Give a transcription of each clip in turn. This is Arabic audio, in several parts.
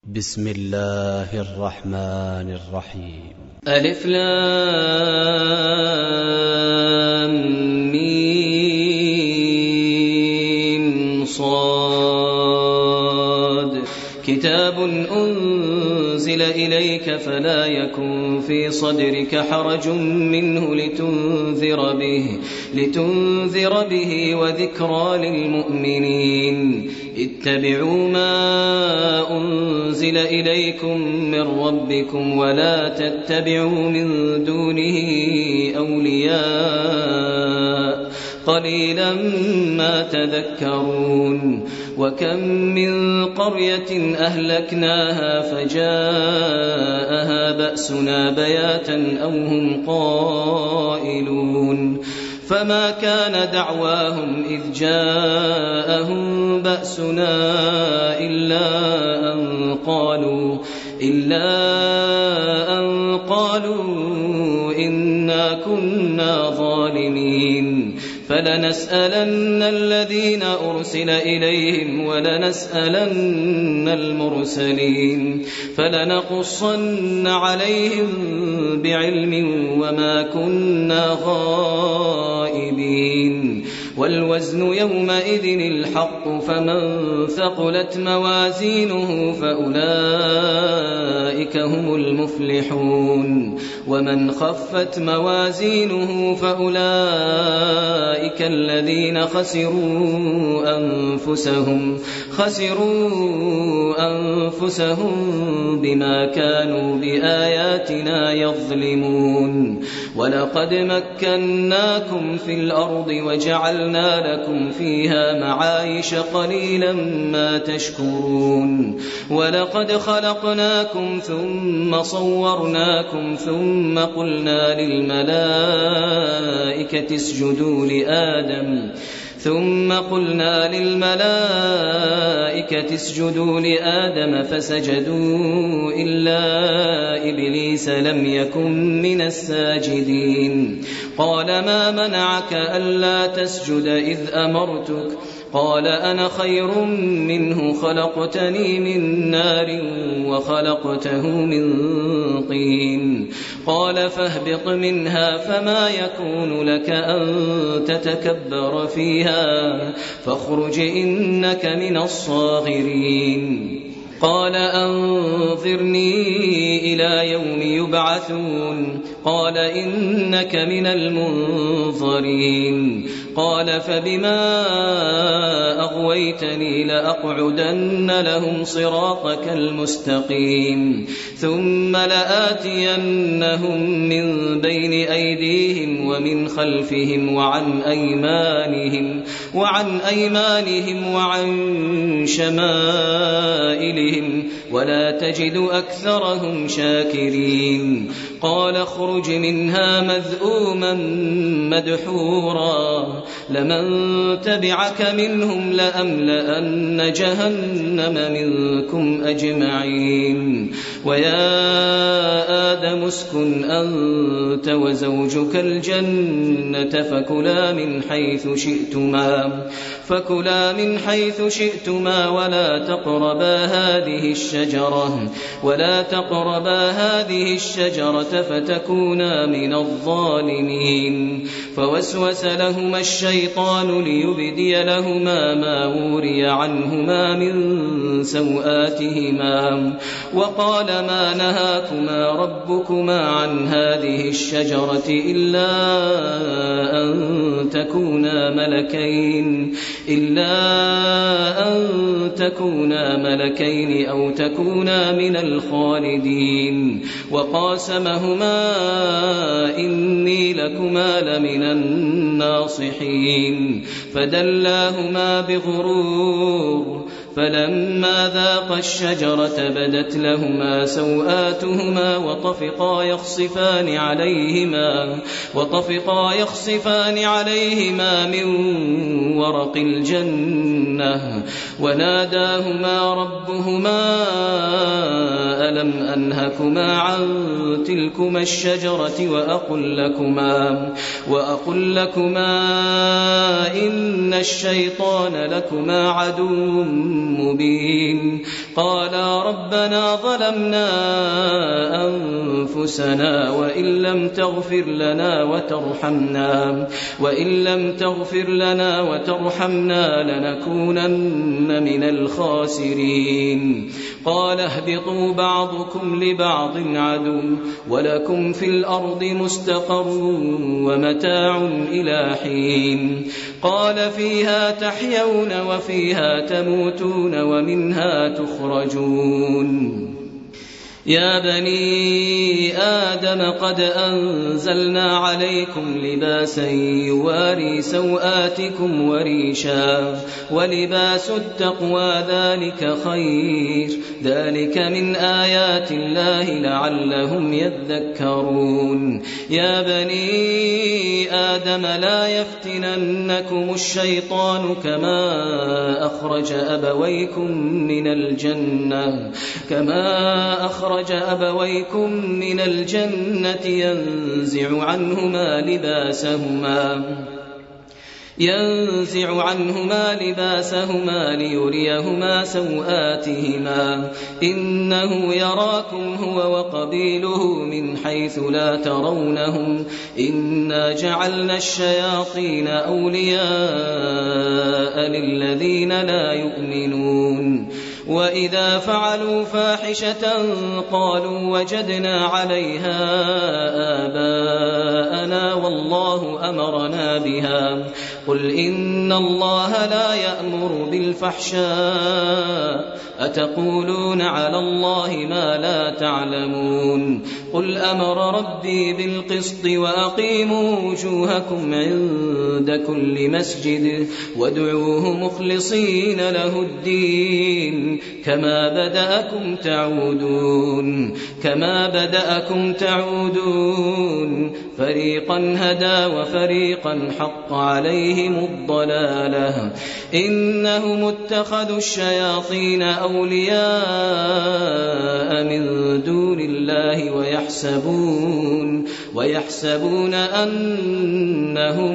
بسم الله الرحمن الرحيم. ألف لام ميم صاد كتاب أنزل إليك فلا يكن في صدرك حرج منه لتنذر به وذكرى للمؤمنين. اتبعوا ما أنزل إليكم من ربكم ولا تتبعوا من دونه أولياء قليلا ما تذكرون. وكم من قرية أهلكناها فجاءها بأسنا بياتا أو هم قائلون. فما كان دعواهم إذ جاءهم بأسنا إلا أن قالوا إنا كنا ظالمين. فلنسألن الذين أرسل إليهم ولنسألن المرسلين فلنقصن عليهم بعلم وما كنا غائبين. والوزن يومئذ الحق فمن ثقلت موازينه فأولئك هم المفلحون ومن خفت موازينه فأولئك الذين خسروا أنفسهم بما كانوا بآياتنا يظلمون. ولقد مكناكم في الأرض وجعلنا لكم فيها معايش قليلا ما تشكرون. ولقد خلقناكم ثم صورناكم ثم قلنا للملائكة اسجدوا لآدم فسجدوا إلا إبليس لم يكن من الساجدين. قال ما منعك ألا تسجد إذ أمرتك؟ قال أنا خير منه خلقتني من نار وخلقته من طين. قال فاهبط منها فما يكون لك أن تتكبر فيها فاخرج إنك من الصاغرين. قال أنظرني إلى يوم يبعثون. قال إنك من المنظرين. قال فبما أغويتني لأقعدن لهم صراطك المستقيم ثم لآتينهم من بين أيديهم ومن خلفهم وعن أيمانهم وعن شمائلهم ولا تجد أكثرهم شاكرين. قال اخرج منها مذءوما مدحورا لمن تبعك منهم لأملأن جهنم منكم أجمعين. ويا آدم اسكن أنت وزوجك الجنة فكلا من حيث شئتما ولا تقربا هذه الشجرة فتكونا من الظالمين. فوسوس لهما الشيطان ليبدي لهما ما وري عنهما من سوآتهما وقال ما نهاكما ربكما عن هذه الشجرة إلا أن تكونا ملكين أو تكونا من الخالدين. وقاسمهما إني لكما لمن الناصحين. فدلاهما بغرور فلما ذاقا الشجرة بدت لهما سوآتهما وطفقا يخصفان عليهما من ورق الجنة وناداهما ربهما ألم أنهكما عن تلكما الشجرة وأقل لكما إن الشيطان لكما عدو مبين قالا ربنا ظلمنا أنفسنا وإن لم تغفر لنا وترحمنا لنكونن من الخاسرين قال اهبطوا بعضكم لبعض عدو ولكم في الأرض مستقر ومتاع إلى حين قال فيها تحيون وفيها تموتون ومنها تخرجون يا بني آدم قد أنزلنا عليكم لباسا يواري سوآتكم وريشا ولباس التقوى ذلك خير ذلك من آيات الله لعلهم يذكرون يا بني آدم لا يفتننكم الشيطان كما أخرج أبويكم من الجنة ينزع عنهما لباسهما ليريهما سوآتهما إنه يراكم هو وقبيله من حيث لا ترونهم إنا جعلنا الشياطين أولياء للذين لا يؤمنون وإذا فعلوا فاحشة قالوا وجدنا عليها آباءنا والله أمرنا بها قل إن الله لا يأمر بالفحشاء أتقولون على الله ما لا تعلمون قل أمر ربي بالقسط وأقيموا وجوهكم عند كل مسجد وادعوه مخلصين له الدين كما بدأكم تعودون فريقا هدى وفريقا حق عليهم الضلالة إنهم اتخذوا الشياطين أولياء من دون الله ويحسبون أنهم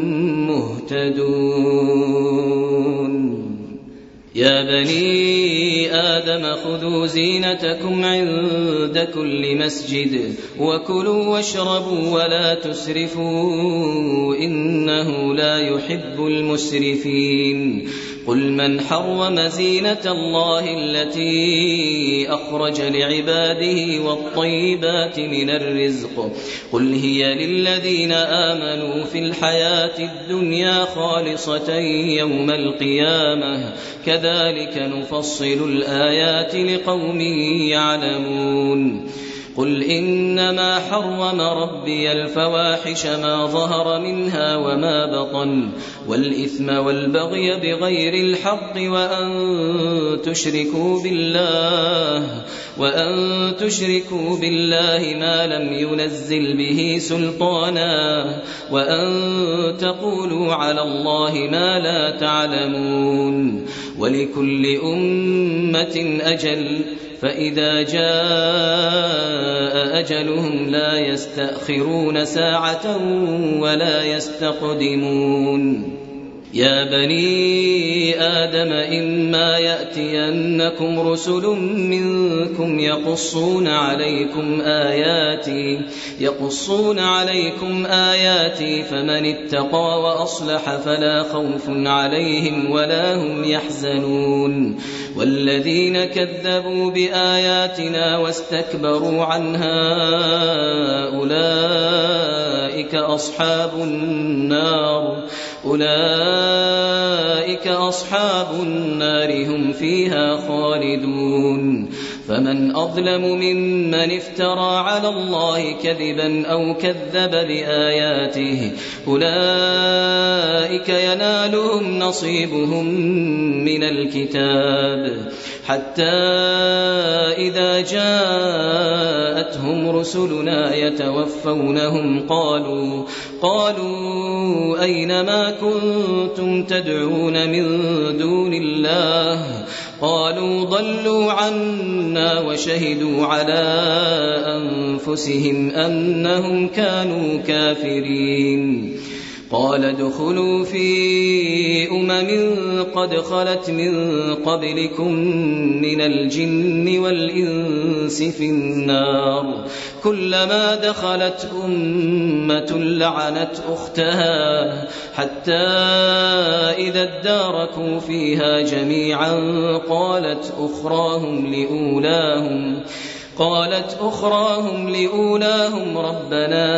مهتدون يا بني آدم خذوا زينتكم عند كل مسجد وكلوا واشربوا ولا تسرفوا إنه لا يحب المسرفين قل من حرم زينة الله التي أخرج لعباده والطيبات من الرزق قل هي للذين آمنوا في الحياة الدنيا خالصة يوم القيامة كذلك نفصل الآيات لقوم يعلمون قل إنما حرم ربي الفواحش ما ظهر منها وما بطن والإثم والبغي بغير الحق وأن تشركوا بالله ما لم ينزل به سلطانا وأن تقولوا على الله ما لا تعلمون ولكل أمة أجل فإذا جاء أجلهم لا يستأخرون ساعة ولا يستقدمون يا بني آدم إما يأتينكم رسل منكم يقصون عليكم آياتي فمن اتقى وأصلح فلا خوف عليهم ولا هم يحزنون والذين كذبوا بآياتنا واستكبروا عنها أولئك أصحاب النار هم فيها خالدون فمن أظلم ممن افترى على الله كذبا أو كذب بآياته أولئك ينالهم نصيبهم من الكتاب حتى إذا جاءتهم رسلنا يتوفونهم قالوا أين ما كنتم تدعون من دون الله قالوا ضلوا عنا وشهدوا على أنفسهم أنهم كانوا كافرين. قال ادخلوا في قد خلت من قبلكم من الجن والإنس في النار كلما دخلت أمة لعنت أختها حتى إذا اداركوا فيها جميعا قالت أخراهم لأولاهم ربنا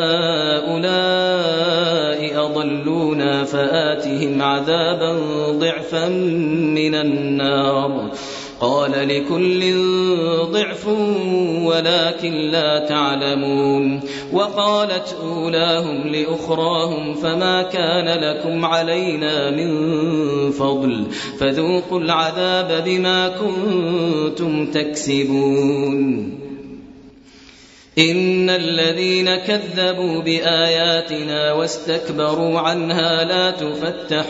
هؤلاء أضلونا فآتهم عذابا ضعفا من النار قال لكل ضعف ولكن لا تعلمون. وقالت أولاهم لأخراهم فما كان لكم علينا من فضل فذوقوا العذاب بما كنتم تكسبون. إن الذين كذبوا بآياتنا واستكبروا عنها لا تفتح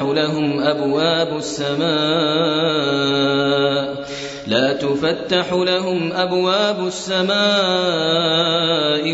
لهم أبواب السماء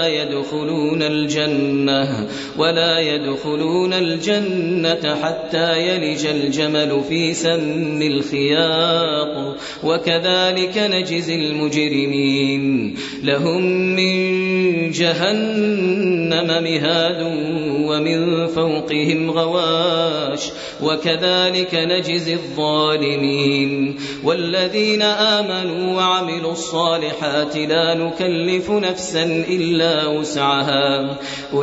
ولا يدخلون الجنة حتى يلج الجمل في سم الخياط وكذلك نجزي المجرمين. لهم من جهنم مهاد ومن فوقهم غواش وكذلك نجزي الظالمين. والذين آمنوا وعملوا الصالحات لا نكلف نفسا إلا وسعها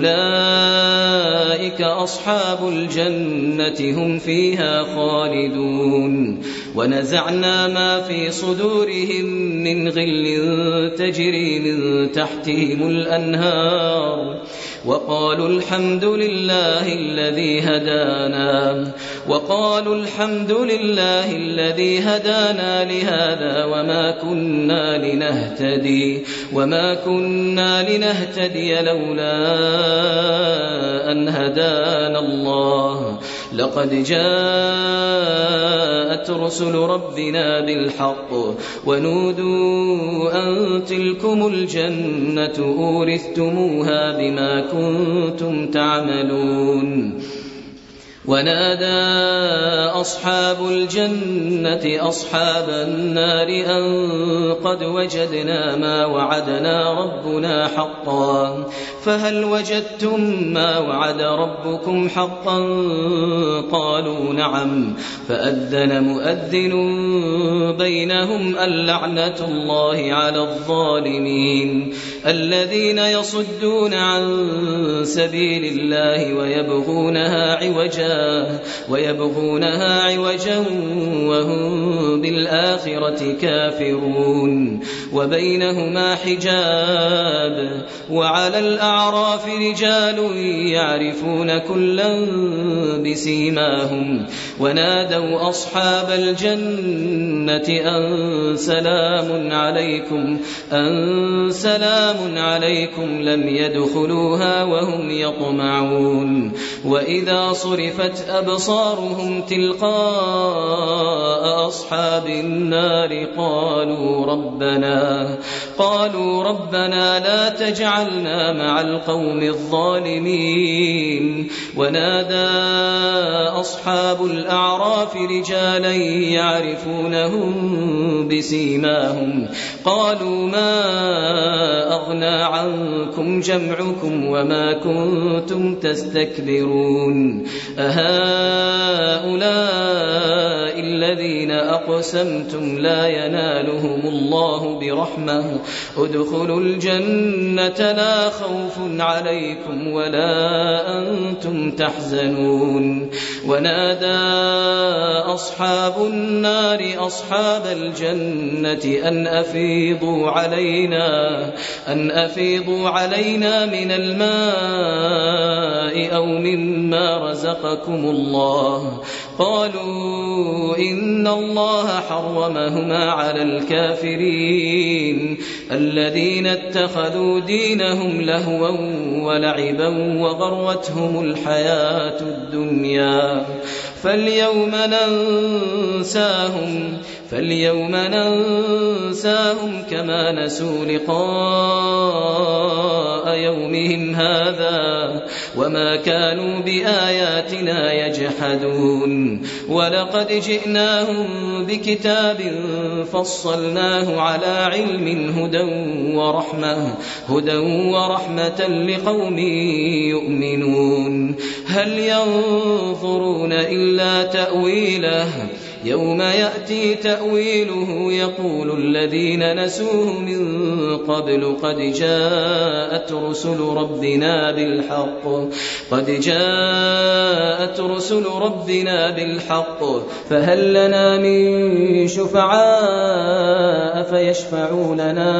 أولئك أصحاب الجنة هم فيها خالدون. ونزعنا ما في صدورهم من غل تجري من تحتهم الأنهار وقالوا الحمد لله الذي هدانا لهذا وما كنا لنهتدي لولا أن هدانا الله لقد جاءت رسل ربنا بالحق ونودوا أن تلكم الجنة أورثتموها بما كنتم تعملون. ونادى أصحاب الجنة أصحاب النار أن قد وجدنا ما وعدنا ربنا حقا فهل وجدتم ما وعد ربكم حقا قالوا نعم فأذن مؤذن بينهم اللعنة الله على الظالمين الذين يصدون عن سبيل الله ويبغونها عوجا وهم بالآخرة كافرون. وبينهما حجاب وعلى الأعراف رجال يعرفون كلا بسيماهم ونادوا أصحاب الجنة أن سلام عليكم لم يدخلوها وهم يطمعون. وإذا صرفت أبصارهم تلقاء أصحاب النار قالوا ربنا لا تجعلنا مع القوم الظالمين. ونادى أصحاب الأعراف رجالا يعرفونهم بسيماهم قالوا ما أغنى عنكم جمعكم وما كنتم تستكبرون أهؤلاء الذين أقسمتم لا ينالهم الله برحمة ادخلوا الجنة لا خوف عليكم ولا أنتم تحزنون. ونادى أصحاب النار أصحاب الجنة أن أفيضوا علينا من الماء أو مما رزقكم الله قالوا إن الله حرمهما على الكافرين الذين اتخذوا دينهم لهوا ولعبا وغرتهم الحياة الدنيا فاليوم ننساهم كما نسوا لقاء يومهم هذا وما كانوا بآياتنا يجحدون ولقد جئناهم بكتاب فصلناه على علم هدى ورحمة لقوم يؤمنون هل ينظرون إلا تأويله يوم يأتي تأويله يقول الذين نسوه من قبل قد جاءت رسل ربنا بالحق فهل لنا من شفعاء فيشفعوا لنا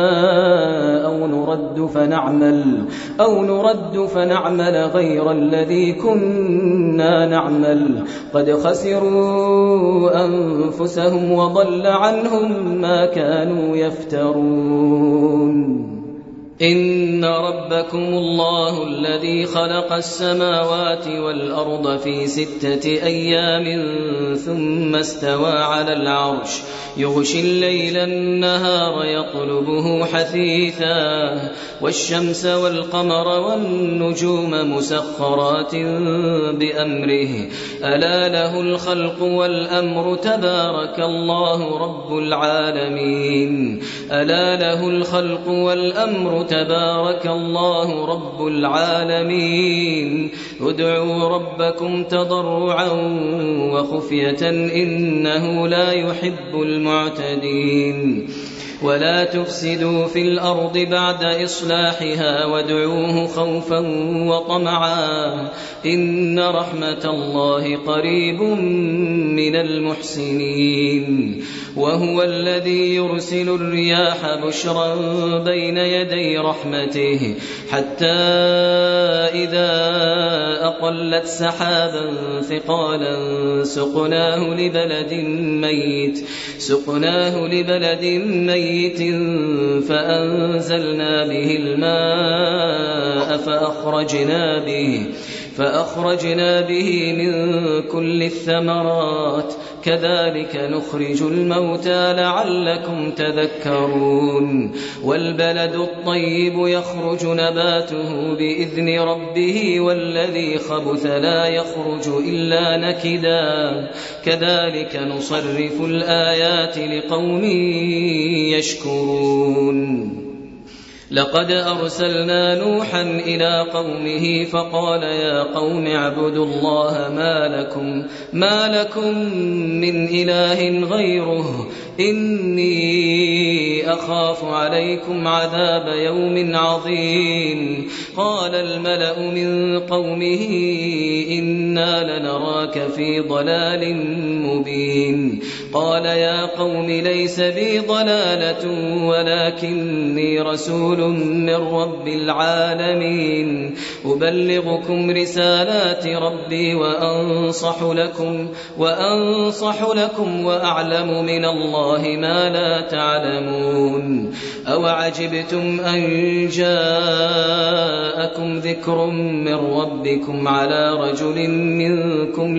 أو نرد فنعمل غير الذي كنا نعمل قد خسروا أنفسهم وضل عنهم ما كانوا يفترون إن ربكم الله الذي خلق السماوات والأرض في 6 أيام ثم استوى على العرش يغشي الليل النهار يطلبه حثيثا والشمس والقمر والنجوم مسخرات بأمره ألا له الخلق والأمر تبارك الله رب العالمين ادعوا ربكم تضرعا وخفية إنه لا يحب المعتدين ولا تفسدوا في الأرض بعد إصلاحها وادعوه خوفا وطمعا إن رحمة الله قريب من المحسنين وهو الذي يرسل الرياح بشرا بين يدي رحمته حتى إذا أقلت سحابا ثقالا سقناه لبلد ميت فأنزلنا به الماء فأخرجنا به من كل الثمرات كذلك نخرج الموتى لعلكم تذكرون والبلد الطيب يخرج نباته بإذن ربه والذي خبث لا يخرج إلا نكدا كذلك نصرف الآيات لقوم يشكرون لقد أرسلنا نوحا إلى قومه فقال يا قوم اعبدوا الله ما لكم من إله غيره إني أخاف عليكم عذاب يوم عظيم قال الملأ من قومه إنا لنراك في ضلال مبين قال يا قوم ليس بي ضلالة ولكني رسول من رب العالمين أبلغكم رسالات ربي وأنصح لكم وأعلم من الله ما لا تعلمون أوعجبتم أن جاءكم ذكر من ربكم على رجل منكم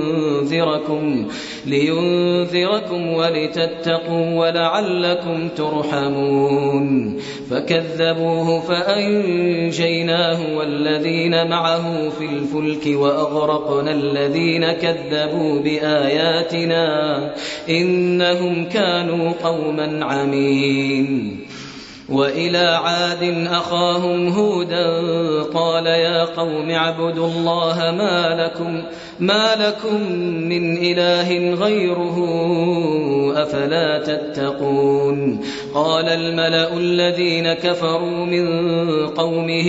لينذركم ولتتقوا ولعلكم ترحمون فكذبوه فأنجيناه والذين معه في الفلك وأغرقنا الذين كذبوا بآياتنا إنهم كانوا قوما عمين وإلى عاد أخاهم هودا قال يا قوم اعبدوا الله ما لكم من إله غيره أفلا تتقون قال الملأ الذين كفروا من قومه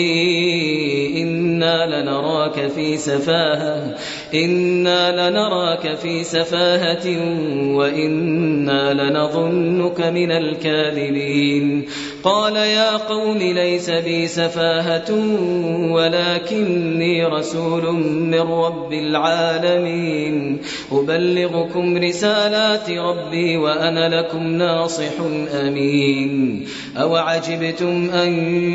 إنا لنراك في سفاهة وإنا لنظنك من الكاذبين قال يا قوم ليس بي سفاهة ولكني رسول من رب العالمين أبلغكم رسالات ربي وأنا لكم ناصح أمين أوعجبتم أن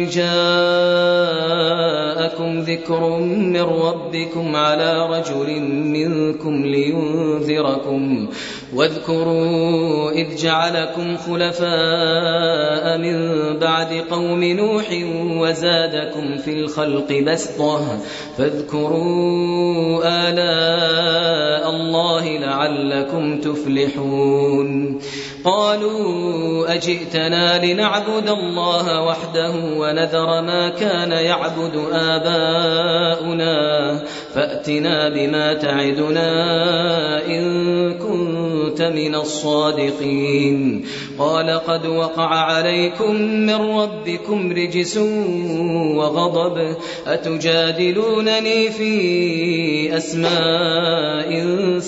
جاءكم ذكر من ربكم على رجل منكم لينذركم واذكروا إذ جعلكم خلفاء من بعد قوم نوح وزادكم في الخلق بسطة فاذكروا آلاء الله لعلكم تفلحون قالوا أجئتنا لنعبد الله وحده ونذر ما كان يعبد آباؤنا فأتنا بما تعدنا إن كنت من الصادقين قال قد وقع عليكم من ربكم رجس وغضب أتجادلونني في أسماء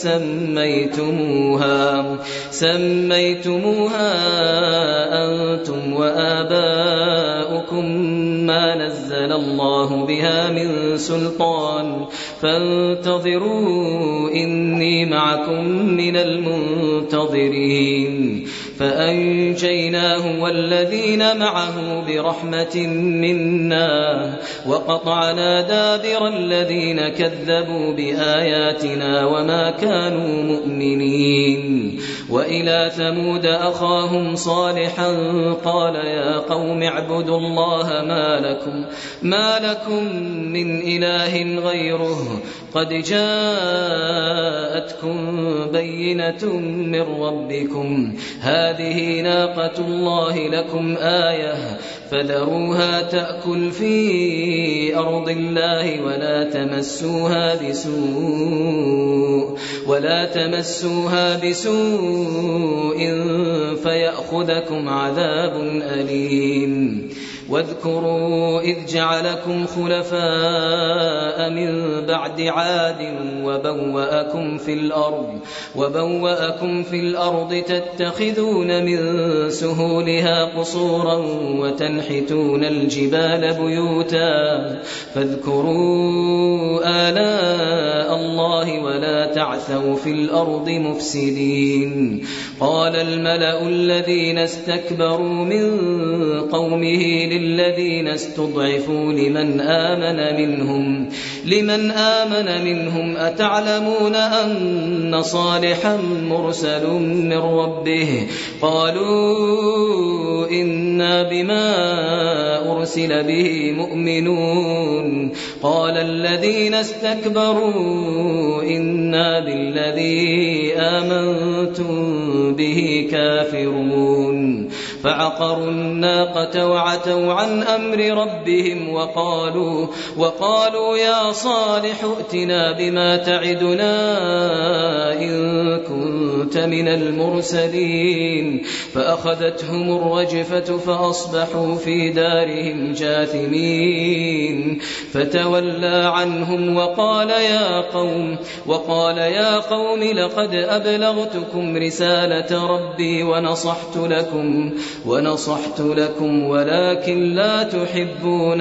سميتموها أنتم وآباؤكم ما نزل الله بها من سلطان فانتظروا إني معكم من المنتظرين فأنجيناه والذين معه برحمة منا وقطعنا دابر الذين كذبوا بآياتنا وما كانوا مؤمنين وإلى ثمود أخاهم صالحا قال يا قوم اعبدوا الله ما لكم من إله غيره قد جاءتكم بينة من ربكم هذه ناقة الله لكم آية فذروها تأكل في أرض الله ولا تمسوها بسوء فيأخذكم عذاب أليم واذكروا إذ جعلكم خلفاء من بعد عاد وبوأكم في الأرض تتخذون من سهولها قصورا وتنحتون الجبال بيوتا فاذكروا آلاء الله ولا تعثوا في الأرض مفسدين قال الملأ الذين استكبروا من قومه للذين استضعفوا لمن آمن منهم أتعلمون أن صالحا مرسل من ربه قالوا إنا بما أرسل به مؤمنون قال الذين استكبروا إنا بالذي آمنتم به كافرون فعقروا الناقة وعتوا عن أمر ربهم وقالوا يا صالح ائتنا بما تعدنا إن كنت من المرسلين فأخذتهم الرجفة فأصبحوا في دارهم جاثمين فتولى عنهم وقال يا قوم لقد أبلغتكم رسالة ربي ونصحت لكم ولكن لا تحبون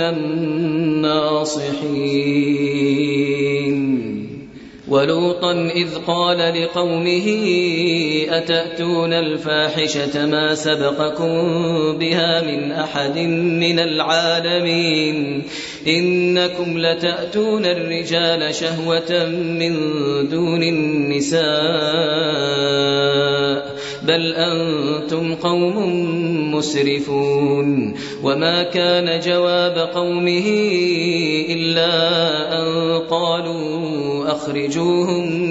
الناصحين ولوطا إذ قال لقومه أتأتون الفاحشة ما سبقكم بها من أحد من العالمين إنكم لتأتون الرجال شهوة من دون النساء بل أنتم قوم مسرفون وما كان جواب قومه إلا أن قالوا أخرجوهم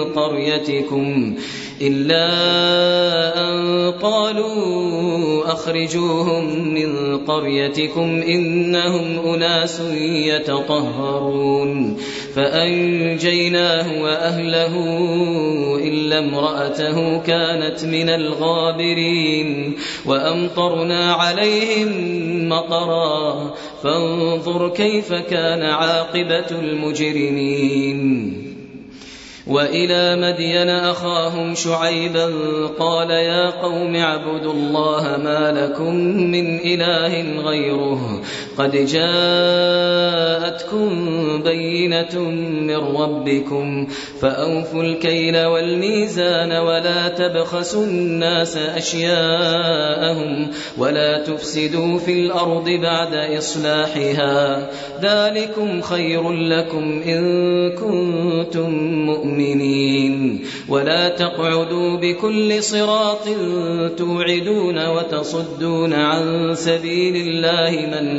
من قريتكم إنهم أناس يتطهرون فأنجيناه وأهله إلا امرأته كانت من الغابرين وأمطرنا عليهم مطرا فانظر كيف كان عاقبة المجرمين وإلى مدين أخاهم شعيبا قال يا قوم اعبدوا الله ما لكم من إله غيره قد جاءتكم بينة من ربكم فأوفوا الكيل والميزان ولا تبخسوا الناس أشياءهم ولا تفسدوا في الأرض بعد إصلاحها ذلكم خير لكم إن كنتم مؤمنين ولا تقعدوا بكل صراط توعدون وتصدون عن سبيل الله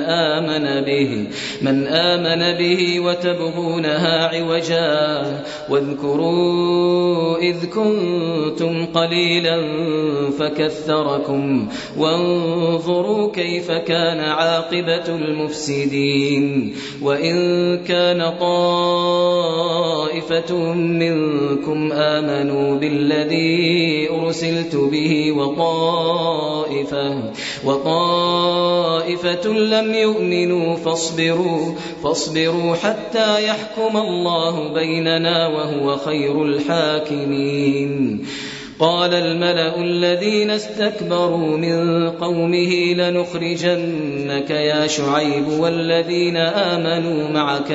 من آمن به وتبغونها عوجا واذكروا إذ كنتم قليلا فكثركم وانظروا كيف كان عاقبة المفسدين وإن كان طائفة منكم آمنوا بالذي أرسلت به وطائفة لم يؤمنوا فاصبروا حتى يحكم الله بيننا وهو خير الحاكمين قال الملأ الذين استكبروا من قومه لنخرجنك يا شعيب والذين آمنوا معك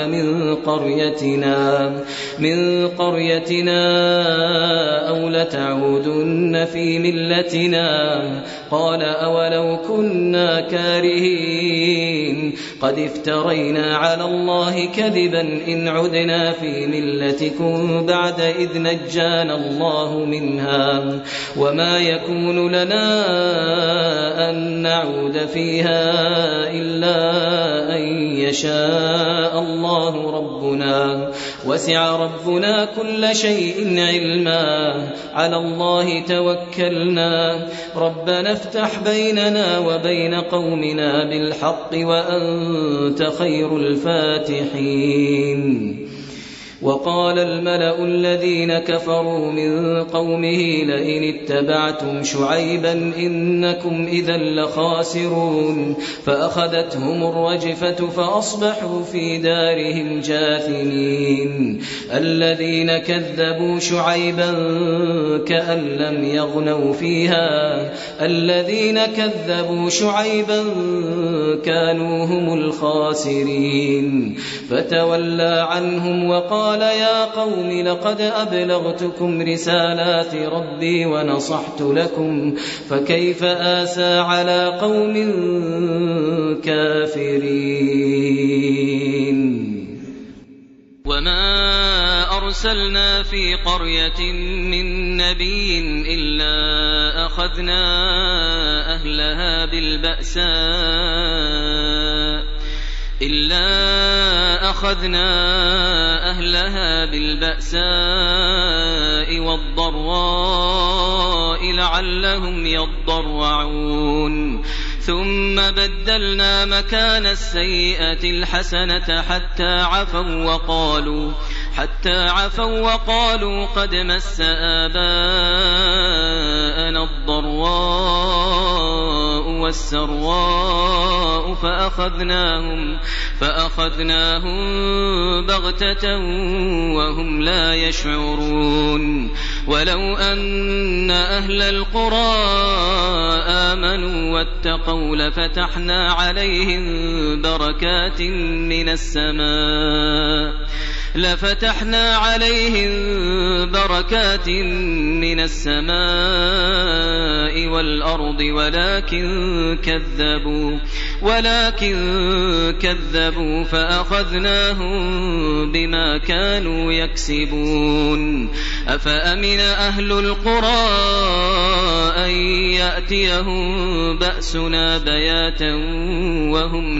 من قريتنا أو لتعودن في ملتنا قال أولو كنا كارهين قد افترينا على الله كذبا إن عدنا في ملتكم بعد إذ نجانا الله منها وما يكون لنا أن نعود فيها إلا أن يشاء الله ربنا وسع ربنا كل شيء علما على الله توكلنا ربنا افتح بيننا وبين قومنا بالحق وأنت خير الفاتحين وقال الملأ الذين كفروا من قومه لئن اتبعتم شعيبا إنكم إذا لخاسرون فأخذتهم الرجفة فأصبحوا في دارهم جاثمين الذين كذبوا شعيبا كأن لم يغنوا فيها الذين كذبوا شعيبا كانوا هم الخاسرين فتولى عنهم وقال يا قوم لقد أبلغتكم رسالات ربي ونصحت لكم فكيف آسى على قوم كافرين وما أرسلنا في قرية من نبي إلا أخذنا أهلها بالبأساء والضراء لعلهم يضرعون ثم بدلنا مكان السيئة الحسنة حتى عفوا وقالوا قد مس آباءنا الضراء والسراء فأخذناهم بغتة وهم لا يشعرون ولو أن أهل القرى آمنوا واتقوا لفتحنا عليهم بركات من السماء والأرض ولكن كذبوا فأخذناهم بما كانوا يكسبون أفأمن أهل القرى أن يأتيهم بأسنا بياتا وهم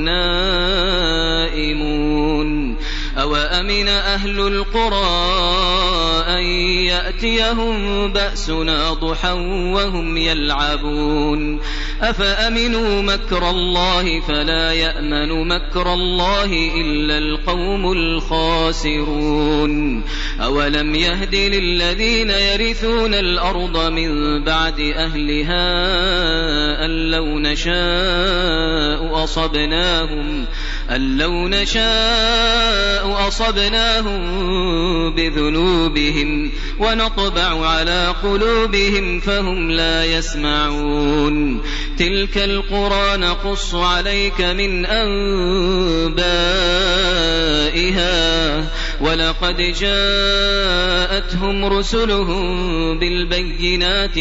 نائمون أوأمن أهل القرى أن يأتيهم بأسنا ضحى وهم يلعبون أفأمنوا مكر الله فلا يأمن مكر الله إلا القوم الخاسرون أولم يهد للذين يرثون الأرض من بعد أهلها أن لو نشاء نشاء أصبناهم بذنوبهم ونطبع على قلوبهم فهم لا يسمعون تلك القرى نقص عليك من أنبائها ولقد جاءتهم رسلهم بالبينات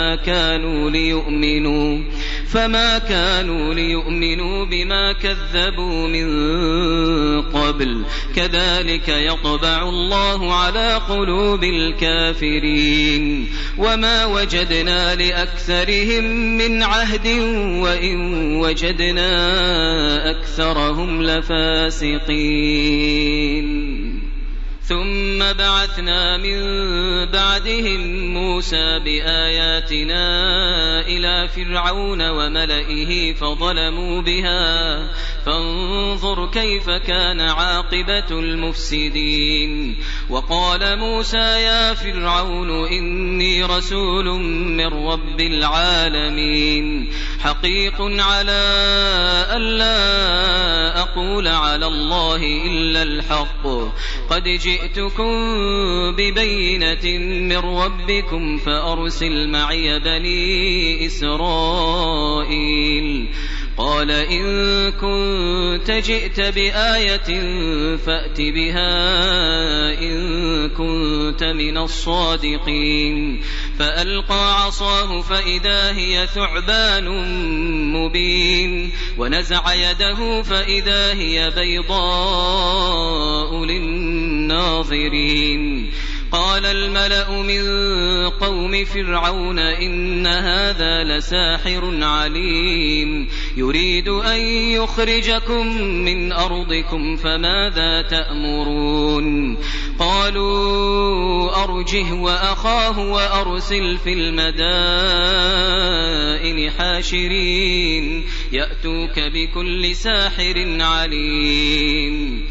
فما كانوا ليؤمنوا بما كذبوا من قبل كذلك يطبع الله على قلوب الكافرين وما وجدنا لأكثرهم من عهد وإن وجدنا أكثرهم لفاسقين ثم بعثنا من بعدهم موسى بآياتنا إلى فرعون وملئه فظلموا بها فانظر كيف كان عاقبة المفسدين وقال موسى يا فرعون إني رسول من رب العالمين حقيق على ألا أقول على الله إلا الحق قد جئتكم ببينة من ربكم فأرسل معي بني إسرائيل قال إن كنت جئت بآية فأت بها إن كنت من الصادقين فألقى عصاه فإذا هي ثعبان مبين ونزع يده فإذا هي بيضاء للناظرين قال الملأ من قوم فرعون إن هذا لساحر عليم يريد أن يخرجكم من أرضكم فماذا تأمرون قالوا أرجه وأخاه وأرسل في المدائن حاشرين يأتوك بكل ساحر عليم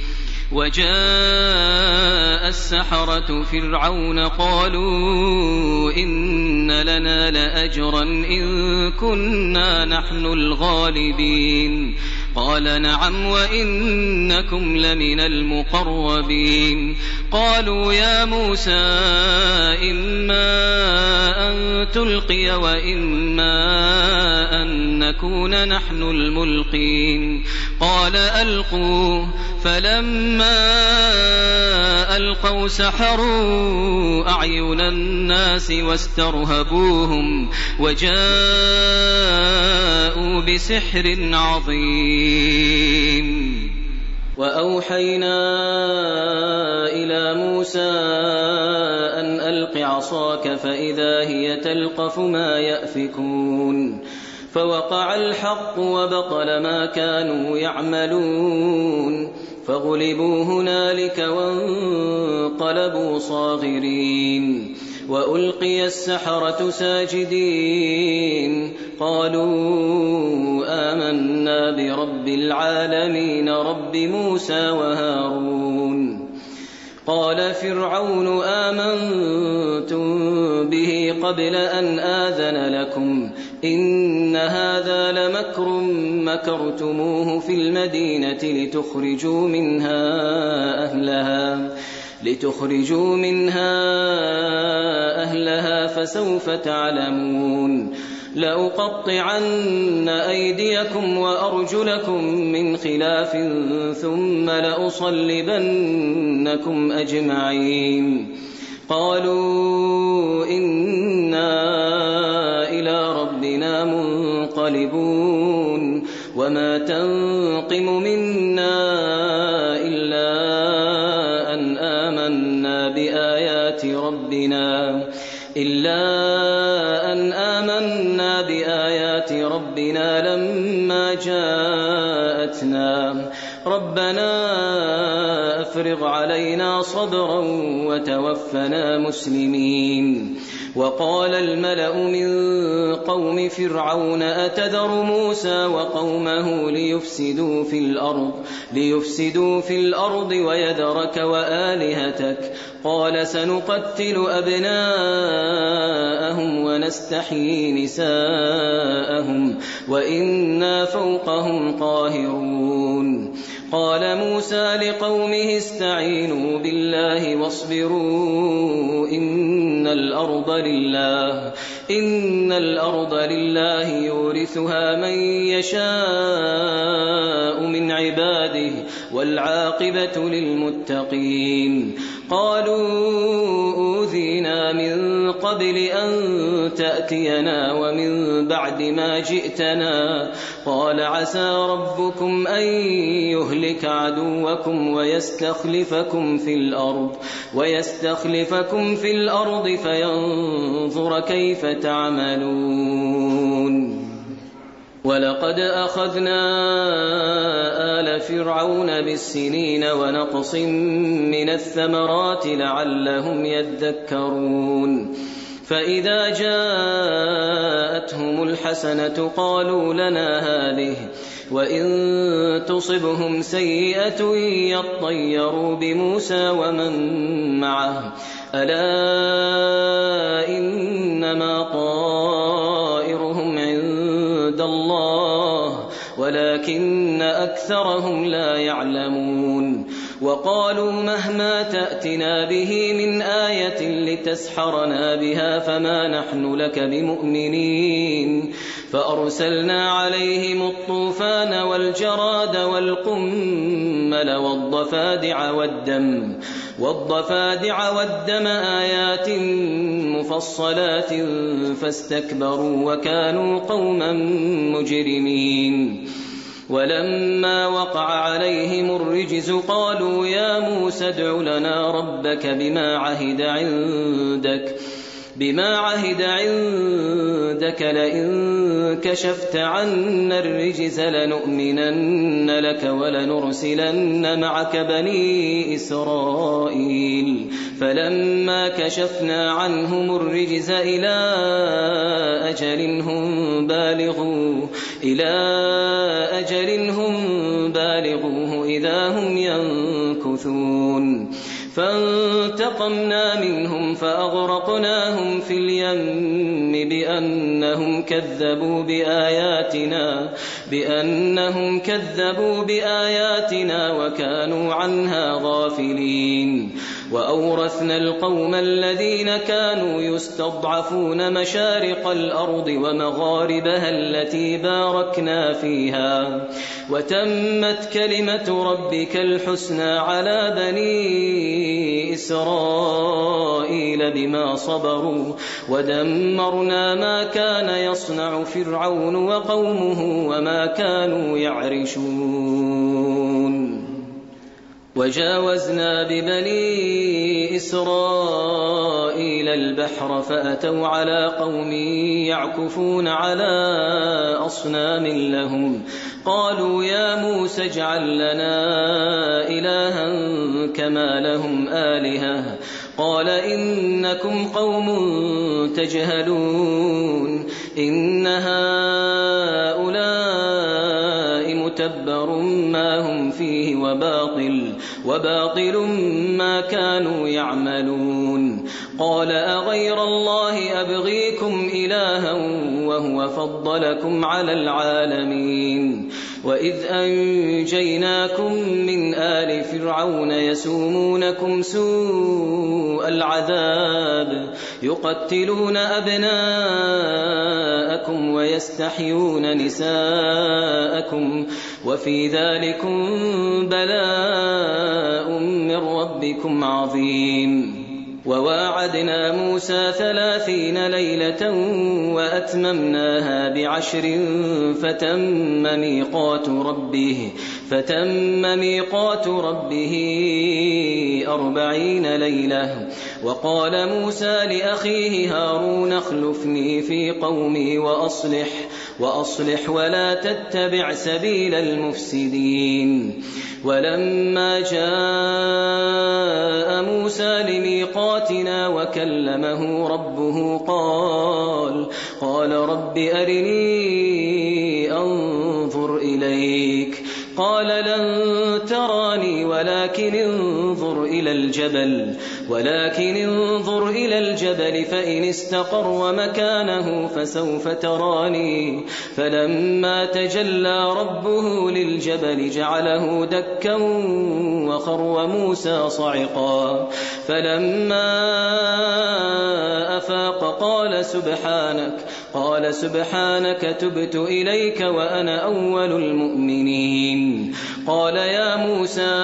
وجاء السحرة فرعون قالوا إن لنا لأجرا إن كنا نحن الغالبين قال نعم وإنكم لمن المقربين قالوا يا موسى إما أن تلقي وإما أن نكون نحن الملقين قال ألقوا فلما ألقوا سحروا أعين الناس واسترهبوهم وجاءوا بسحر عظيم وأوحينا إلى موسى أن ألق عصاك فإذا هي تلقف ما يأفكون فوقع الحق وبطل ما كانوا يعملون فغلبوا هنالك وانقلبوا صاغرين وألقي السحرة ساجدين قالوا آمنا برب العالمين رب موسى وهارون قال فرعون آمنتم به قبل أن آذن لكم إن هذا لمكر مكرتموه في المدينة لتخرجوا منها أهلها فسوف تعلمون لأقطعن أيديكم وأرجلكم من خلاف ثم لأصلبنكم أجمعين قالوا إنا إلى ربنا منقلبون وما تنقم منا إلا أن آمنا بآيات ربنا لما جاءتنا ربنا أفرغ علينا صبرا وتوفنا مسلمين وقال الملأ من قوم فرعون أتذر موسى وقومه ليفسدوا في الأرض ويذرك وآلهتك قال سنقتل أبناءهم ونستحيي نساءهم وإنا فوقهم قاهرون قال موسى لقومه استعينوا بالله واصبروا إن الأرض لله يورثها من يشاء من عباده والعاقبة للمتقين قالوا أوذينا من قبل أن تأتينا ومن بعد ما جئتنا قال عسى ربكم أن يهلك عدوكم ويستخلفكم في الأرض فينظر كيف تعملون ولقد أخذنا آل فرعون بالسنين ونقص من الثمرات لعلهم يذكرون فإذا جاءتهم الحسنة قالوا لنا هذه وإن تصبهم سيئة يطيروا بموسى ومن معه ألا إنما طائرهم عند الله ولكن أكثرهم لا يعلمون وقالوا مهما تأتنا به من آية لتسحرنا بها فما نحن لك بمؤمنين فأرسلنا عليهم الطوفان والجراد والقمل والضفادع والدم آيات مفصلات فاستكبروا وكانوا قوما مجرمين ولما وقع عليهم الرجز قالوا يا موسى ادع لنا ربك بما عهد عندك لئن كشفت عنا الرجز لنؤمنن لك ولنرسلن معك بني إسرائيل فلما كشفنا عنهم الرجز إلى أجل هم بالغوه إذا هم ينكثون فانتقمنا منهم فأغرقناهم في اليم بأنهم كذبوا بآياتنا وكانوا عنها غافلين وأورثنا القوم الذين كانوا يستضعفون مشارق الأرض ومغاربها التي باركنا فيها وتمت كلمة ربك الحسنى على بني إسرائيل بما صبروا ودمرنا ما كان يصنع فرعون وقومه وما كانوا يعرشون وجاوزنا ببني إسرائيل البحر فأتوا على قوم يعكفون على أصنام لهم قالوا يا موسى اجعل لنا إلها كما لهم آلهة قال إنكم قوم تجهلون إن هؤلاء متبر ما هم فيه وباطل ما كانوا يعملون قال أغير الله أبغيكم إلها وهو فضلكم على العالمين وإذ أنجيناكم من آل فرعون يسومونكم سوء العذاب يقتلون أبناءكم ويستحيون نساءكم وفي ذلكم بلاء من ربكم عظيم وواعدنا موسى 30 ليلة وأتممناها ب10 فتم ميقات ربه 40 ليلة وقال موسى لأخيه هارون اخلفني في قومي وأصلح ولا تتبع سبيل المفسدين ولما جاء موسى لميقاتنا وكلمه ربه قال رب أرني أنظر إليك قال لن تراني ولكن انظر إلى الجبل فإن استقر مكانه فسوف تراني فلما تجلى ربه للجبل جعله دكا وخر موسى صعقا فلما أفاق قال سبحانك تبت إليك وأنا أول المؤمنين قال يا موسى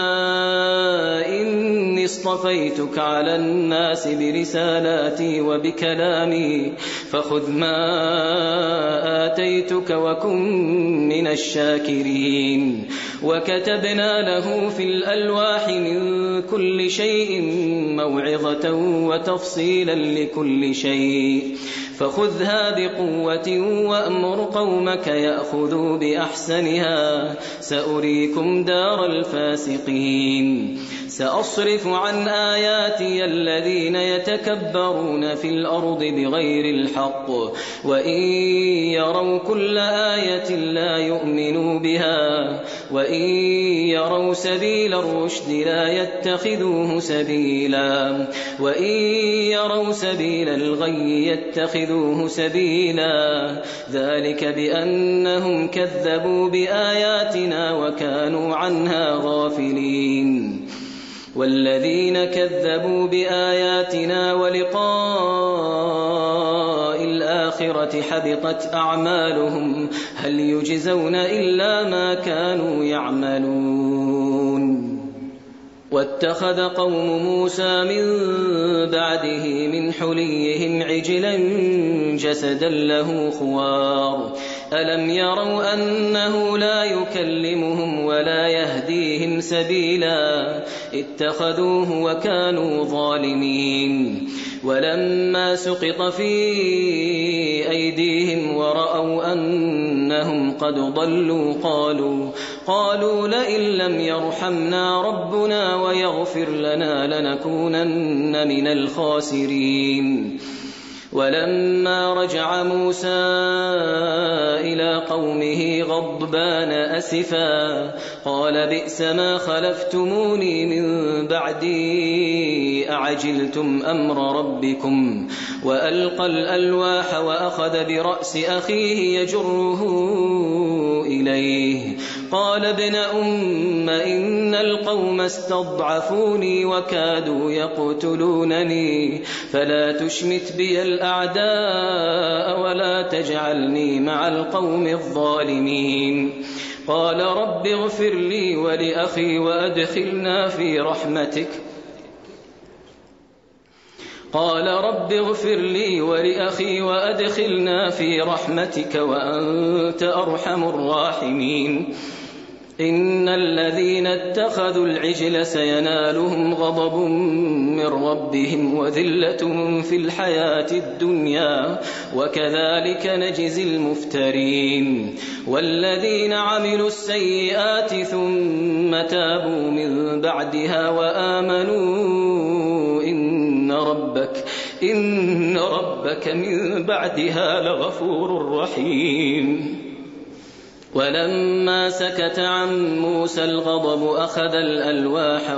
إني اصطفيتك على الناس برسالاتي وبكلامي فخذ ما آتيتك وكن من الشاكرين وكتبنا له في الألواح من كل شيء موعظة وتفصيلا لكل شيء فخذها بقوة وأمر قومك يأخذوا بأحسنها سأريكم دار الفاسقين سأصرف عن آياتي الذين يتكبرون في الأرض بغير الحق وإن يروا كل آية لا يؤمنوا بها وإن يروا سبيل الرشد لا يتخذوه سبيلا وإن يروا سبيل الغي يتخذوه سبيلا ذلك بأنهم كذبوا بآياتنا وكانوا عنها غافلين والذين كذبوا بآياتنا ولقاء الآخرة حبطت أعمالهم هل يجزون إلا ما كانوا يعملون واتخذ قوم موسى من بعده من حليهم عجلا جسدا له خوار ألم يروا أنه لا يكلمهم ولا يهديهم سبيلا اتخذوه وكانوا ظالمين ولما سقط في أيديهم ورأوا أنهم قد ضلوا قالوا لئن لم يرحمنا ربنا ويغفر لنا لنكونن من الخاسرين ولما رجع موسى إلى قومه غضبان أسفا قال بئس ما خلفتموني من بعدي أعجلتم أمر ربكم وألقى الألواح وأخذ برأس أخيه يجره إليه قال ابن أم إن القوم استضعفوني وكادوا يقتلونني فلا تشمت بي الأعداء ولا تجعلني مع القوم الظالمين قال رب اغفر لي ولأخي وأدخلنا في رحمتك وأنت أرحم الراحمين إن الذين اتخذوا العجل سينالهم غضب من ربهم وذلة في الحياة الدنيا وكذلك نجزي المفترين والذين عملوا السيئات ثم تابوا من بعدها وآمنوا إن ربك من بعدها لغفور رحيم ولما سكت عن موسى الغضب أخذ الألواح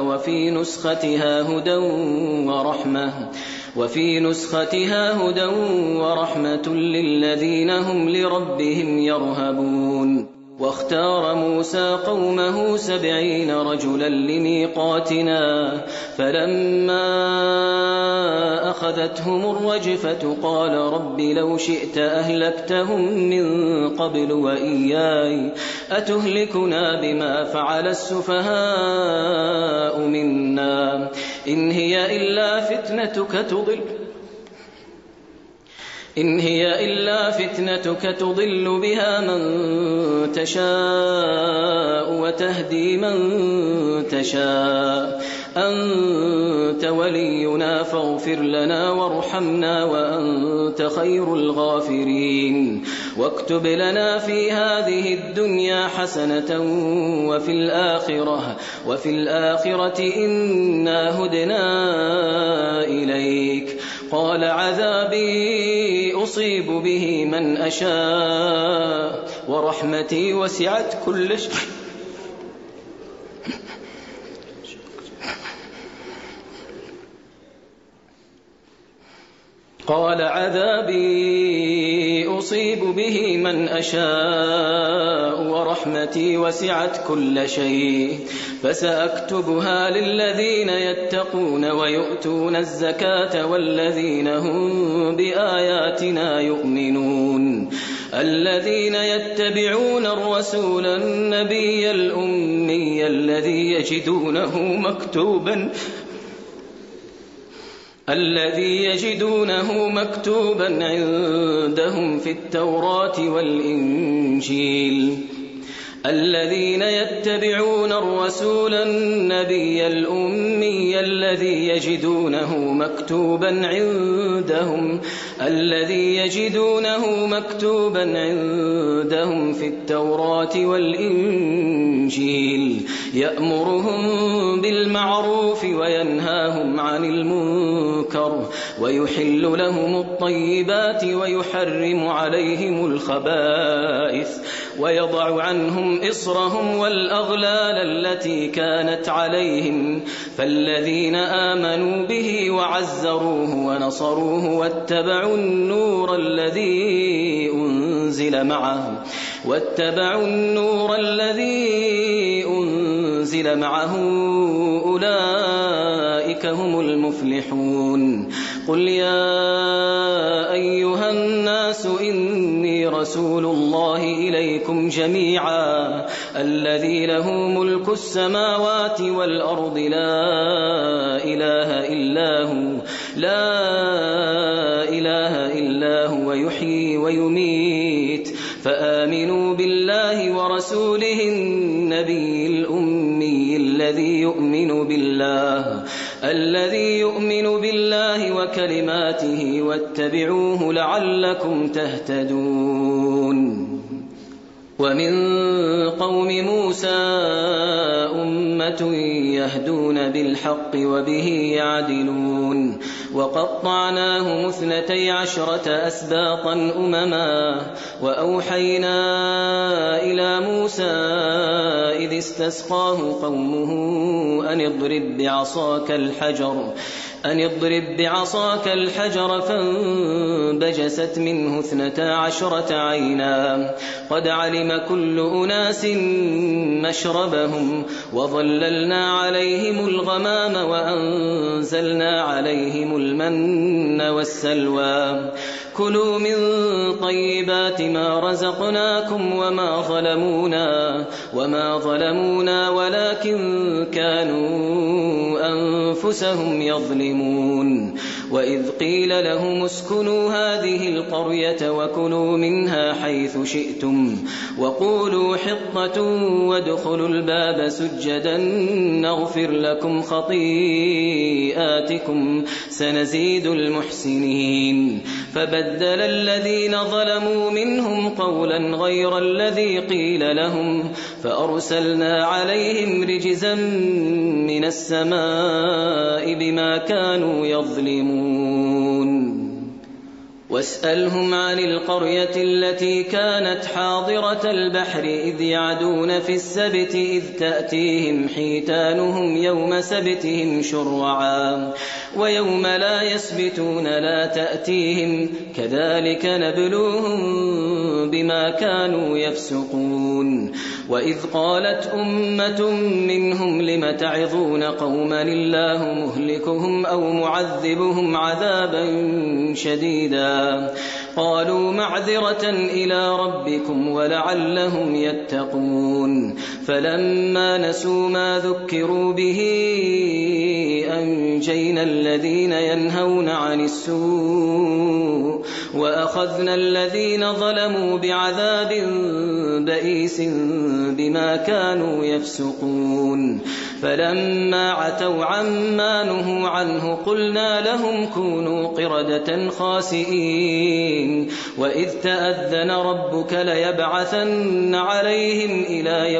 وفي نسختها هدى ورحمة للذين هم لربهم يرهبون واختار موسى قومه 70 رجلا لميقاتنا فلما أخذتهم الرجفة قال رب لو شئت أهلكتهم من قبل وإياي أتهلكنا بما فعل السفهاء منا إن هي إلا فتنتك تضل بها من تشاء وتهدي من تشاء أنت ولينا فاغفر لنا وارحمنا وأنت خير الغافرين واكتب لنا في هذه الدنيا حسنة وفي الآخرة إنا هدنا إليك قال عذابي أصيب به من أشاء ورحمتي وسعت كل شيء قال عذابي أصيب به من أشاء ورحمتي وسعت كل شيء فسأكتبها للذين يتقون ويؤتون الزكاة والذين هم بآياتنا يؤمنون الذين يتبعون الرسول النبي الأمي الذي يجدونه مكتوبا عندهم في التوراة والإنجيل الذين يتبعون الرسول النبي الأمي الذي يجدونه مكتوبا عندهم في التوراة والإنجيل يأمرهم بالمعروف وينهاهم عن المنكر ويحل لهم الطيبات ويحرم عليهم الخبائث ويضع عنهم إصرهم والأغلال التي كانت عليهم فالذين آمنوا به وعزروه ونصروه واتبعوا النور الذي أنزل معه أولئك هم المفلحون قل يا أيها الناس إني رسول الله إليكم جميعا الذي له ملك السماوات والأرض لا إله إلا هو يحيي ويميت فآمنوا بالله ورسوله النبي الأمي الذي يؤمن بالله وكلماته واتبعوه لعلكم تهتدون ومن قوم موسى أمة يهدون بالحق وبه يعدلون وقطعناهم 12 أسباطا أمما وأوحينا إلى موسى إذ استسقاه قومه أن اضرب بعصاك الحجر فانبجست منه 12 عينا قد علم كل أناس مشربهم وظللنا عليهم الغمام وأنزلنا عليهم المن والسلوى كلوا من طيبات ما رزقناكم وما ظلمونا ولكن كانوا أنفسهم يظلمون وإذ قيل لهم اسكنوا هذه القرية وكلوا منها حيث شئتم وقولوا حطة وادخلوا الباب سجدا نغفر لكم خطيئاتكم سنزيد المحسنين فبدل الذين ظلموا منهم قولا غير الذي قيل لهم فأرسلنا عليهم رجزا من السماء بما كانوا يظلمون واسألهم عن القرية التي كانت حاضرة البحر إذ يعدون في السبت إذ تأتيهم حيتانهم يوم سبتهم شرعا ويوم لا يسبتون لا تأتيهم كذلك نبلوهم بما كانوا يفسقون وإذ قالت أمة منهم لم تعظون قوما الله مهلكهم أو معذبهم عذابا شديدا قالوا معذرة إلى ربكم ولعلهم يتقون فلما نسوا ما ذكروا به أنجينا الذين ينهون عن السوء وأخذنا الذين ظلموا بعذاب بئيس بما كانوا يفسقون فلما عتوا عما نهوا عنه قلنا لهم كونوا قردة خاسئين وإذ تأذن ربك ليبعثن عليهم إلى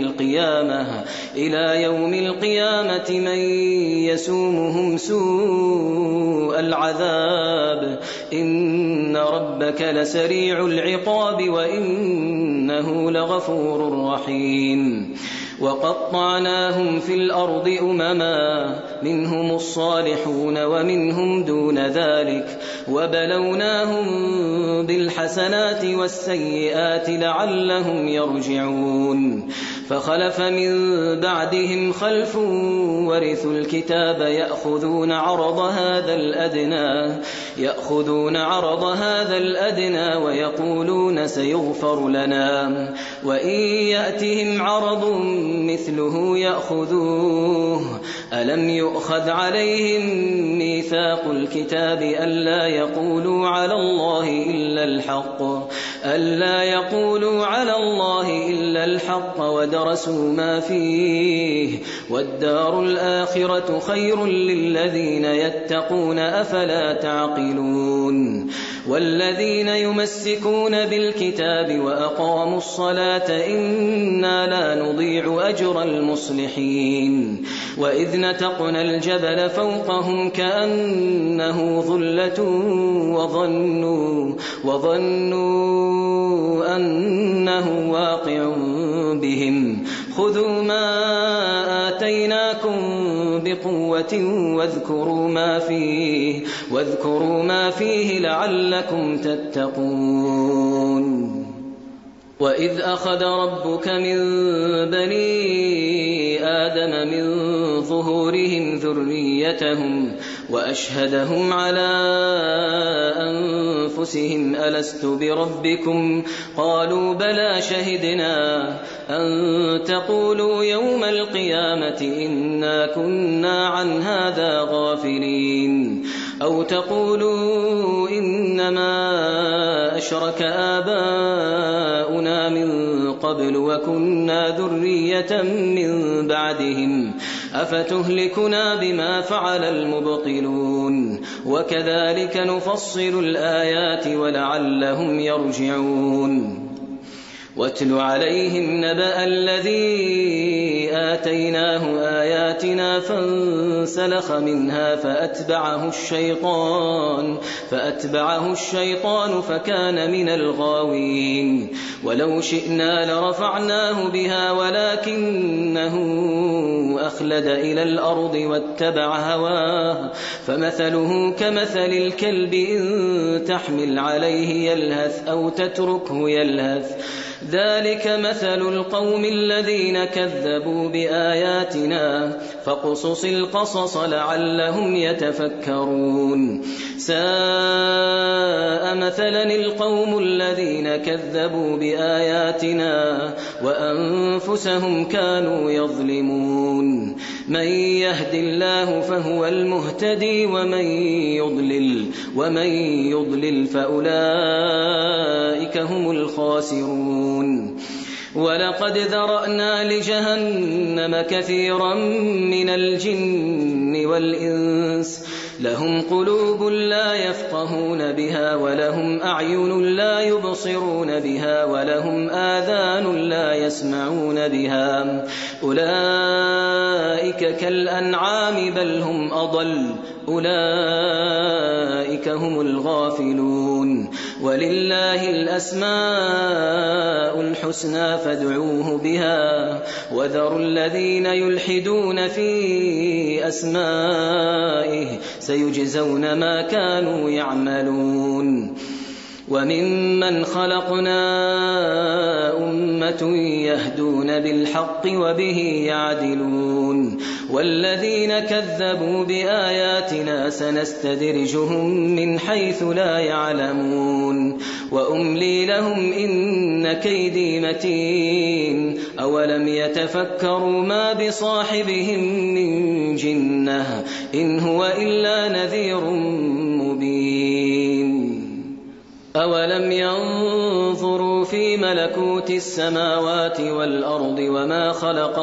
يوم القيامة من يسومهم سوء العذاب إن ربك لسريع العقاب وإنه إنه لغفور رحيم. وقطعناهم في الأرض أمما منهم الصالحون ومنهم دون ذلك وبلوناهم بالحسنات والسيئات لعلهم يرجعون. فخلف من بعدهم خلف ورثوا الكتاب يأخذون عرض هذا الأدنى ويقولون سيغفر لنا وإن يأتهم عرض مثله يأخذوه. ألم يؤخذ عليهم ميثاق الكتاب ألا يقولوا على الله إلا الحق ودرسوا ما فيه والدار الآخرة خير للذين يتقون أفلا تعقلون. والذين يمسكون بالكتاب وأقاموا الصلاة إنا لا نضيع أجر المصلحين. وإذ نتقنا الجبل فوقهم كأنه ظلة وظنوا أنه واقع بهم خذوا ما آتيناكم بقوة واذكروا ما فيه لعلكم تتقون. وإذ أخذ ربك من بني آدم من ظهورهم ذريتهم وأشهدهم على أنفسهم ألست بربكم قالوا بلى شهدنا أن تقولوا يوم القيامة إنا كنا عن هذا غافلين أو تقولوا إنما أشرك آباؤنا من قبل وكنا ذرية من بعدهم أفتهلكنا بما فعل المبطلون. وكذلك نفصل الآيات ولعلهم يرجعون. واتل عليهم نبأ الذي آتيناه آياتنا فانسلخ منها فأتبعه الشيطان فكان من الغاوين. ولو شئنا لرفعناه بها ولكنه أخلد إلى الأرض واتبع هواه فمثله كمثل الكلب إن تحمل عليه يلهث أو تتركه يلهث ذلك مثل القوم الذين كذبوا بآياتنا فاقصص القصص لعلهم يتفكرون. ساء مثلا القوم الذين كذبوا بآياتنا وأنفسهم كانوا يظلمون. من يهد الله فهو المهتدي ومن يضلل فأولئك هم الخاسرون. ولقد ذرأنا لجهنم كثيرا من الجن والإنس لهم قلوب لا يفقهون بها ولهم أعين لا يبصرون بها ولهم آذان لا يسمعون بها أولئك كالأنعام بل هم أضل أولئك هم الغافلون. ولله الأسماء الحسنى فادعوه بها وذروا الذين يلحدون في أسمائه سيجزون ما كانوا يعملون. وممن خلقنا أمة يهدون بالحق وبه يعدلون. والذين كذبوا بآياتنا سنستدرجهم من حيث لا يعلمون وأملي لهم إن كيدي متين. أولم يتفكروا ما بصاحبهم من جنة إن هو إلا نذير مبين. أولم ينظروا في ملكوت السماوات والأرض وما خلق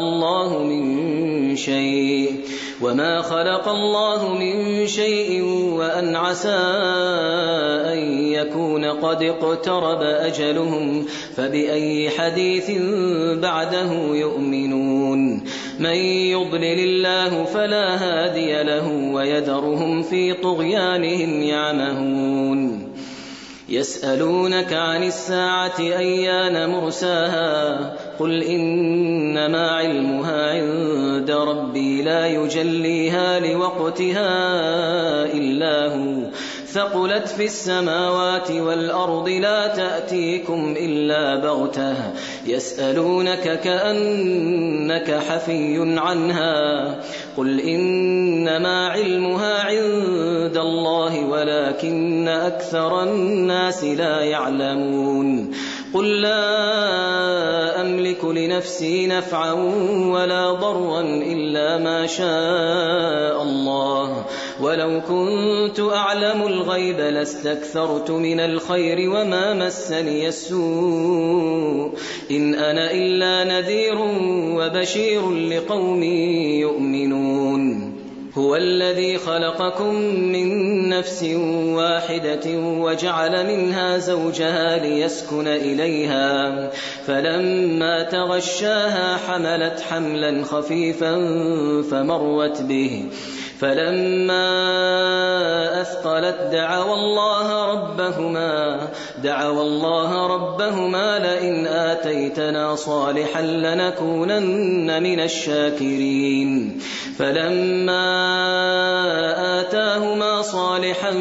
الله من شيء وأن عسى أن يكون قد اقترب أجلهم فبأي حديث بعده يؤمنون. من يضلل الله فلا هادي له ويذرهم في طغيانهم يعمهون. يسألونك عن الساعة أيان مرساها قل إنما علمها عند ربي لا يجليها لوقتها إلا هو ثقلت في السماوات والأرض لا تأتيكم إلا بغتة يسألونك كأنك حفي عنها قل إنما علمها عند الله ولكن أكثر الناس لا يعلمون قل لا أملك لنفسي نفعا ولا ضرا إلا ما شاء الله ولو كنت أعلم الغيب لاستكثرت من الخير وما مسني السوء إن أنا إلا نذير وبشير لقوم يؤمنون هو الذي خلقكم من نفس واحدة وجعل منها زوجها ليسكن إليها فلما تغشاها حملت حملا خفيفا فمرت به فلما أثقلت دعوا الله ربهما لئن آتيتنا صالحا لنكونن من الشاكرين فلما آتاهما صالحا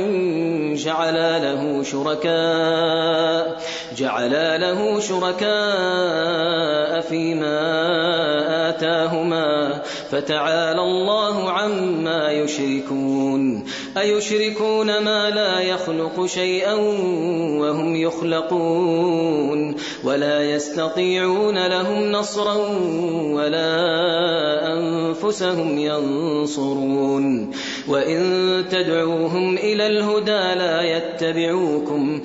جعلا له شركاء فيما آتاهما فتعالى الله عما يشركون أيشركون ما لا يخلق شيئا وهم يخلقون ولا يستطيعون لهم نصرا ولا أنفسهم ينصرون وإن تدعوهم إلى الهدى لا يتبعوكم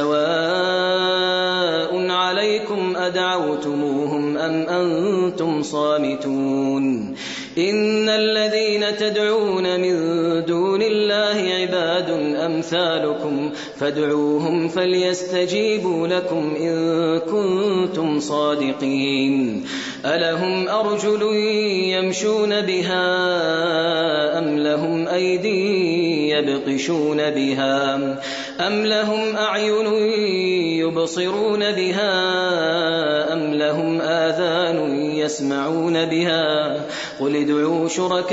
سواء عليكم أدعوتموهم أم أنتم صامتون إن الذين تدعون من دون الله عباد أمثالكم فادعوهم فليستجيبوا لكم إن كنتم صادقين ألهم أرجل يمشون بها أم لهم أيدي يبطشون بها أم لهم أعين يبصرون بها أم لهم آذان يسمعون بها قل ادعوا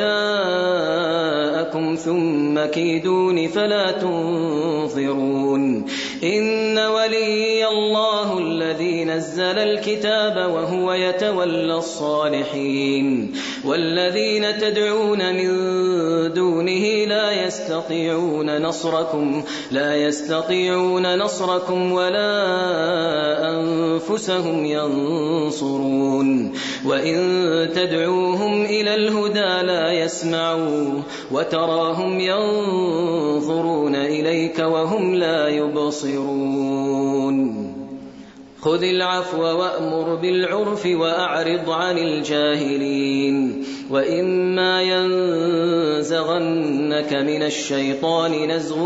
شركاءكم ثم كيدون فلا تنظرون إن ولي الله الذي نزل الكتاب وهو يتولى الصالحين والذين تدعون من دونه لا يستطيعون نصركم ولا أنفسهم ينصرون وإن تدعوهم إلى الهدى لا يسمعوا وتراهم ينظرون إليك وهم لا يبصرون خذ العفو وأمر بالعرف وأعرض عن الجاهلين وإما ينزغنك من الشيطان نزغ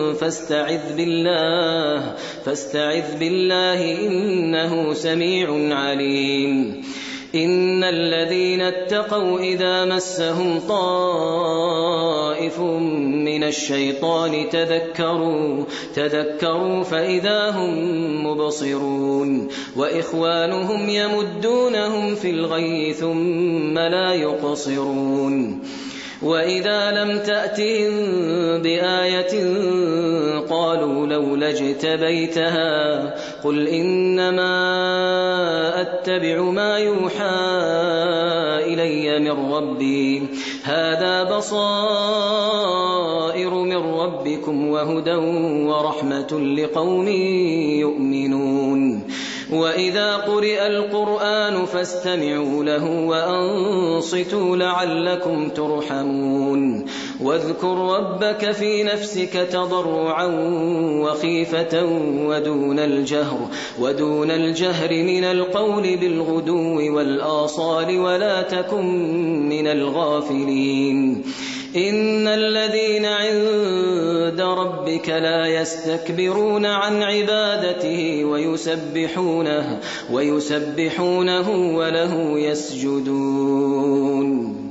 فاستعذ بالله إنه سميع عليم إن الذين اتقوا إذا مسهم طائف من الشيطان تذكروا فإذا هم مبصرون وإخوانهم يمدونهم في الغي ثم لا يقصرون وإذا لم تأتهم بآية قالوا لولا اجتبيتها قل إنما أتبع ما يوحى إلي من ربي هذا بصائر من ربكم وهدى ورحمة لقوم يؤمنون وإذا قرئ القرآن فاستمعوا له وأنصتوا لعلكم ترحمون واذكر ربك في نفسك تضرعا وخيفة ودون الجهر من القول بالغدو والآصال ولا تكن من الغافلين إن الذين عند ربك لا يستكبرون عن عبادته ويسبحونه وله يسجدون